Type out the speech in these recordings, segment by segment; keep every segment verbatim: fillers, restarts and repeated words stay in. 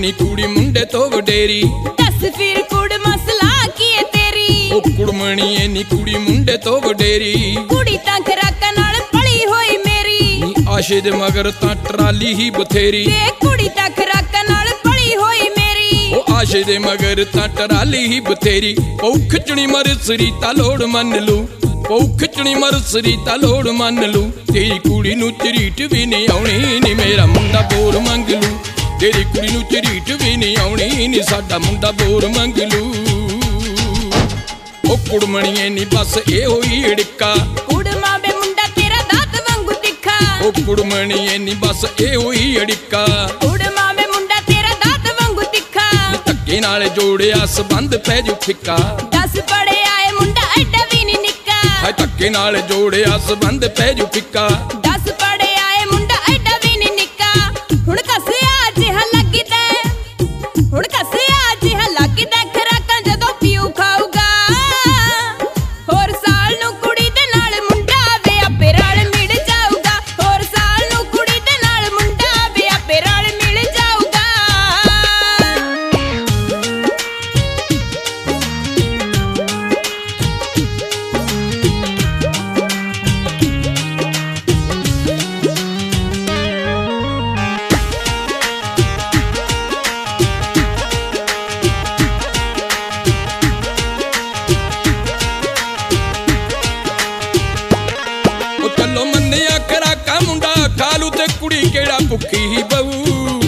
ਨੀ ਕੁੜੀ ਮੁੰਡੇ ਤੋਂ ਵਡੇਰੀ। ਦੱਸ ਫਿਰ ਕੁੜ ਮਸਲਾ ਕੀ ਏ ਤੇਰੀ? ਉਹ ਕੁੜਮਣੀ ਏ ਨੀ ਕੁੜੀ ਮੁੰਡੇ ਤੋਂ ਵਡੇਰੀ। ਕੁੜੀ ਤਾਂ ਖਰਾਕਾਂ ਨਾਲ ਪਲੀ ਹੋਈ ਮੇਰੀ। ਨੀ ਆਸ਼ੇ ਦੇ ਮਗਰ ਤਾਂ ਟਰਾਲੀ ਹੀ ਬਥੇਰੀ। ਵੇ ਕੁੜੀ ਤਾਂ ਖਰਾਕਾਂ ਨਾਲ ਪਲੀ ਹੋਈ ਮੇਰੀ। ਉਹ ਆਸ਼ੇ ਦੇ ਮਗਰ ਤਾਂ ਟਰਾਲੀ ਹੀ ਬਥੇਰੀ। ਪਉ ਖਿੱਚਣੀ ਮਰਸਰੀ ਤਾਂ ਲੋੜ ਮੰਨ ਲੂ। ਪਉ ਖਿੱਚਣੀ ਮਰਸਰੀ ਤਾਂ ਲੋੜ ਮੰਨ ਲੂ। ਤੇਰੀ ਕੁੜੀ ਨੂੰ ਝਰੀਟ ਵੀ ਨਹੀਂ ਆਉਣੀ ਨੀ ਮੇਰਾ ਮੁੰਡਾ ਬੋਰ ਮੰਗ ਲੂ। ਤੇਰੀ ਕੁੜੀ ਨੂੰ ਝਰੀਟ ਵੀ ਨਹੀਂ ਆਉਣੀ ਨੀ ਸਾਡਾ ਮੁੰਡਾ ਬੋਰ ਮੰਗ ਲੂ। ਉਹ ਕੁੜਮਣੀਏ ਨੀ ਬਸ ਇਹੋ ਹੀ ਢਿੱਕਾ। ਕੁੜਮਾ ਵੇ ਮੁੰਡਾ ਤੇਰਾ ਦਾਤ ਵਾਂਗੂ ਤਿੱਖਾ। ਉਹ ਕੁੜਮਣੀਏ ਨੀ ਬਸ ਇਹੋ ਹੀ ਢਿੱਕਾ। ਕੁੜਮਾ ਵੇ ਮੁੰਡਾ ਤੇਰਾ ਦਾਤ ਵਾਂਗੂ ਤਿੱਖਾ। ਧੱਕੇ ਨਾਲ ਜੋੜਿਆ ਸੰਬੰਧ ਪੈ ਜੂ ਫਿੱਕਾ। ਦਸ ਪੜਿਆ ਏ ਮੁੰਡਾ ਐਡਾ ਵੀ ਨਹੀਂ ਨਿੱਕਾ। ਹਾਏ ਧੱਕੇ ਨਾਲ ਜੋੜਿਆ ਸੰਬੰਧ ਪੈ ਜੂ ਫਿੱਕਾ। ਦਸ ਪੜਿਆ ਏ ਮੁੰਡਾ ਐਡਾ ਵੀ ਨਹੀਂ ਨਿੱਕਾ। ਹੁਣ ਕੱਸਿਆ ਜਿਹਾ ਲੱਗਦਾ, ਹੁਣ ਕੱਸਿਆ ਜਿਹਾ ਲੱਗਦਾ ਖਰਾਕਾਂ ਜਦੋਂ ਪੀਊ ਖਾਊਗਾ। ਹੋਰ ਸਾਲ ਨੂੰ ਕੁੜੀ ਦੇ ਨਾਲ ਮੁੰਡਾ ਵੇ ਆਪੇ ਰਲ ਮਿਲ ਜਾਊਗਾ। ਹੋਰ ਸਾਲ ਨੂੰ ਕੁੜੀ ਦੇ ਨਾਲ ਮੁੰਡਾ ਵੇ ਆਪੇ ਰਲ ਮਿਲ ਜਾਊਗਾ। ਉਹ ਚੱਲੋ ਮੰਨਿਆ ਖਰਾਕਾਂ ਮੁੰਡਾ ਖਾਲੂ ਤੇ ਕੁੜੀ ਕਿਹੜਾ ਭੁੱਖੀ ਹੀ ਬਹੂ।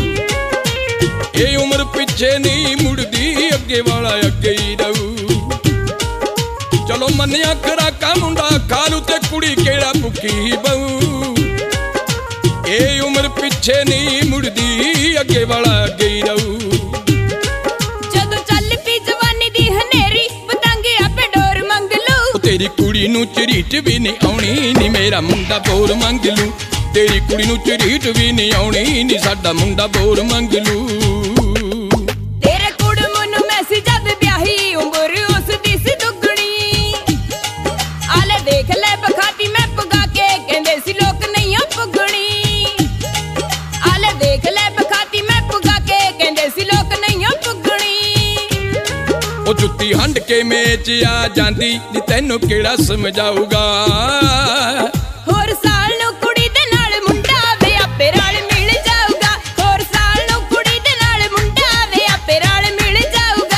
ਇਹ ਉਮਰ ਪਿੱਛੇ ਨਹੀਂ ਮੁੜਦੀ ਅੱਗੇ ਵਾਲਾ ਅੱਗੇ ਹੀ ਰਹੂ। ਚਲੋ ਮੰਨਿਆ ਖਰਾਕਾਂ ਮੁੰਡਾ ਖਾਲੂ ਤੇ ਕੁੜੀ ਕਿਹੜਾ ਭੁੱਖੀ ਹੀ ਬਹੂ। ਇਹ ਉਮਰ ਪਿੱਛੇ ਨਹੀਂ ਮੁੜਦੀ ਅੱਗੇ ਵਾਲਾ ਅੱਗੇ ਹੀ ਰਹੂ। ਜਦੋਂ ਚੱਲ ਪਈ ਜਵਾਨੀ ਦੀ ਹਨੇਰੀ ਪਤੰਗੇ ਆਪੇ ਡੋਰ ਮੰਗ ਲੂ। ਉਹ ਤੇਰੀ ਕੁੜੀ ਨੂੰ ਝਰੀਟ ਵੀ ਨਹੀਂ ਆਉਣੀ ਨੀ ਮੇਰਾ ਮੁੰਡਾ ਬੋਰ ਮੰਗ ਲੂ। ਤੇਰੀ ਕੁੜੀ ਨੂੰ ਝਰੀਟ ਵੀ ਨਹੀਂ ਆਉਣੀ ਨੀ ਸਾਡਾ ਮੁੰਡਾ ਬੋਰ ਮੰਗ ਲੂ। ਤੇਰੇ ਕੁੜਮ ਨੂੰ ਮੈਂ ਸੀ ਜਦ ਵਿਆਹੀ ਉਮਰ ਉਸ ਦੀ ਸੀ ਦੁੱਗਣੀ। ਆਲੇ ਦੇਖ ਲੈ ਬਖਾਤੀ ਮੈਂ ਪੁਗਾ ਕੇ ਕਹਿੰਦੇ ਸੀ ਲੋਕ ਨਹੀਂ ਆ ਪੁੱਗਣੀ। ਆਲੇ ਦੇਖ ਲੈ ਬਖਾਤੀ ਮੈਂ ਪੁਗਾ ਕੇ ਕਹਿੰਦੇ ਸੀ ਲੋਕ ਨਹੀਂ ਆ ਪੁੱਗਣੀ। ਉਹ ਜੁੱਤੀ ਹੰਡ ਕੇ ਮੇਚ ਆ ਜਾਂਦੀ ਨੀ ਤੈਨੂੰ ਕਿਹੜਾ ਸਮਝਾਊਗਾ। ਹੋਰ ਸਾਲ ਨੂੰ ਕੁੜੀ ਦੇ ਨਾਲ ਮੁੰਡਾ ਵੇ ਆਪੇ ਰਲ ਮਿਲ ਜਾਊਗਾ। ਹੋਰ ਸਾਲ ਨੂੰ ਕੁੜੀ ਦੇ ਨਾਲ ਮੁੰਡਾ ਵੇ ਆਪੇ ਰਲ ਮਿਲ ਜਾਊਗਾ।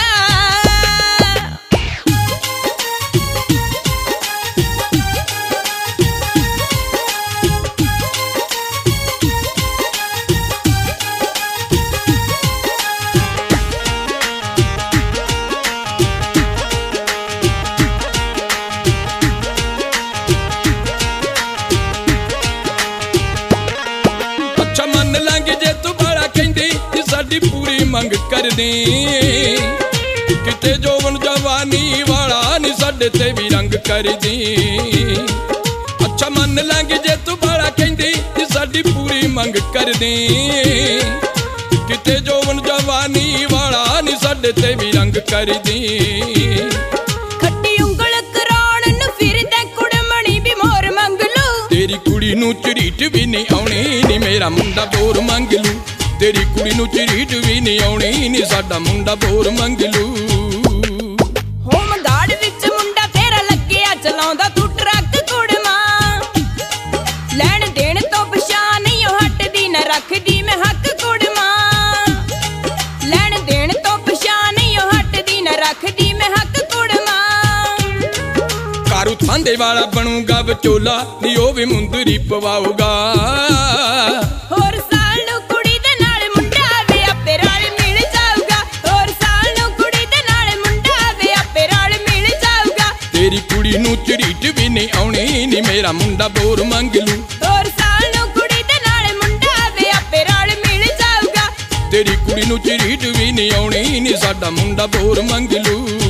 ਅੱਛਾ ਮੰਨ ਲਾਂਗੇ ਜੇ ਤੂੰ ਬਾਲਾ ਕਹਿੰਦੀ ਕਿ ਸਾਡੀ ਪੂਰੀ ਮੰਗ ਕਰਦੀ। ਕਿਤੇ ਜੋਵਨ ਜਵਾਨੀ ਵਾਲਾ ਨੀ ਸਾਡੇ ਤੇ ਵੀ ਰੰਗ ਕਰਦੀ। ਅੱਛਾ ਮੰਨ ਲਾਂਗੇ ਜੇ ਤੂੰ ਬਾਲਾ ਕਹਿੰਦੀ ਕਿ ਸਾਡੀ ਪੂਰੀ ਮੰਗ ਕਰਦੀ। ਕਿਤੇ ਜੋਵਨ ਜਵਾਨੀ ਵਾਲਾ ਨੀ ਸਾਡੇ ਤੇ ਵੀ ਰੰਗ ਕਰਦੀ। ਖੱਟੀ ਉਂਗਲ ਕਰਾਉਣ ਨੂੰ ਫਿਰਦਾ ਕੁੜਮਣੀ ਵੀ ਮੋਰ ਮੰਗ ਲੂ। ਤੇਰੀ ਕੁੜੀ ਨੂੰ ਝਰੀਟ ਵੀ ਨਹੀਂ ਆਉਣੀ ਨੀ ਮੇਰਾ ਮੁੰਡਾ ਬੋਰ ਮੰਗ ਲੂ। ਤੇਰੀ ਕੁੜੀ ਨੂੰ ਝਰੀਟ ਵੀ ਨਹੀਂ ਆਉਣੀ ਨੀ ਸਾਡਾ ਮੁੰਡਾ ਬੋਰ ਮੰਗ ਲੂ। ਹੋਮਗਾਰਡ ਵਿੱਚ ਮੁੰਡਾ ਤੇਰਾ ਲੱਗਿਆ ਚਲਾਉਂਦਾ ਤੂੰ ਟਰੱਕ ਕੁੜਮਾ। ਲੈਣ ਦੇਣ ਤੋਂ ਪਛਾਣ ਨਹੀਂ ਉਹ ਹਟਦੀ ਨਾ ਰੱਖਦੀ ਮੈਂ ਹੱਕ ਕੁੜਮਾ। ਲੈਣ ਦੇਣ ਤੋਂ ਪਛਾਣ ਨਹੀਂ ਉਹ ਹਟਦੀ ਨਾ ਰੱਖਦੀ ਮੈਂ ਹੱਕ ਕੁੜਮਾ। ਕਾਰੂ ਥਾਂਦੇ ਵਾਲਾ ਬਣੂਗਾ ਵਿਚੋਲਾ ਨੀ ਉਹ ਵੀ ਮੁੰਦਰੀ ਪਵਾਊਗਾ। ਹੋਰ ਸਾਲ ਨੂੰ ਕੁੜੀ ਦੇ ਨਾਲ ਮੁੰਡਾ ਵੇ ਆਪੇ ਰਲ ਮਿਲ ਜਾਊਗਾ। ਹੋਰ ਸਾਲ ਨੂੰ ਕੁੜੀ ਦੇ ਨਾਲ ਮੁੰਡਾ ਵੇ ਆਪੇ ਰਲ ਮਿਲ ਜਾਊਗਾ। ਤੇਰੀ ਕੁੜੀ ਨੂੰ ਝਰੀਟ ਵੀ ਨਹੀਂ ਆਉਣੀ ਨੀ ਮੇਰਾ ਮੁੰਡਾ ਬੋਰ ਮੰਗ ਲੂ। ਹੋਰ ਸਾਲ ਨੂੰ ਕੁੜੀ ਦੇ ਨਾਲ ਮੁੰਡਾ ਵੇ ਆਪੇ ਰਲ ਮਿਲ ਜਾਊਗਾ। ਤੇਰੀ ਕੁੜੀ ਨੂੰ ਝਰੀਟ ਵੀ ਨਹੀਂ ਆਉਣੀ ਨੀ ਸਾਡਾ ਮੁੰਡਾ ਬੋਰ ਮੰਗ ਲੂ।